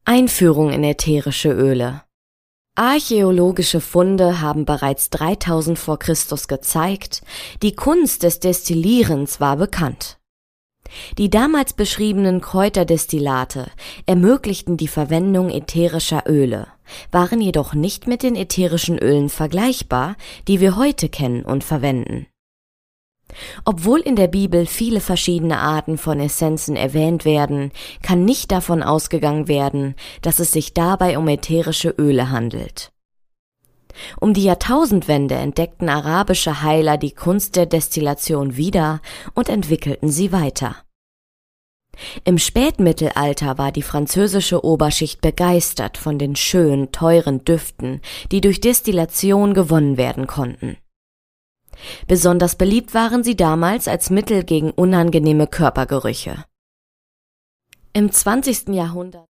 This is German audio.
Einführung in ätherische Öle. Archäologische Funde haben bereits 3000 vor Christus gezeigt, die Kunst des Destillierens war bekannt. Die damals beschriebenen Kräuterdestillate ermöglichten die Verwendung ätherischer Öle, waren jedoch nicht mit den ätherischen Ölen vergleichbar, die wir heute kennen und verwenden. Obwohl in der Bibel viele verschiedene Arten von Essenzen erwähnt werden, kann nicht davon ausgegangen werden, dass es sich dabei um ätherische Öle handelt. Um die Jahrtausendwende entdeckten arabische Heiler die Kunst der Destillation wieder und entwickelten sie weiter. Im Spätmittelalter war die französische Oberschicht begeistert von den schönen, teuren Düften, die durch Destillation gewonnen werden konnten. Besonders beliebt waren sie damals als Mittel gegen unangenehme Körpergerüche. Im 20. Jahrhundert